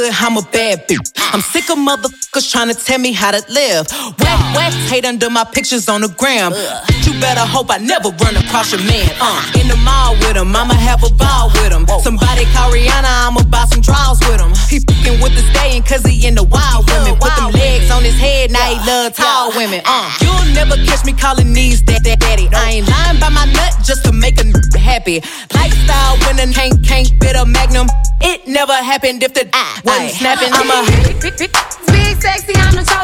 good, I'm a bad bitch. I'm sick of motherfuckers trying to tell me how to live. Whack, hate under my pictures on the gram. You better hope I never run across your man. In the mall with him, I'ma have a ball with him. Somebody call Rihanna, I'ma buy some draws with him. He fucking with the stallion cause he into wild women. Put them legs on his head, now he love tall women. You'll never catch me calling these daddy. I ain't lying by my nut just to make a happy. Lifestyle winning, can't fit a magnum. It never happened if the wasn't snapping. I'm a big sexy on the top.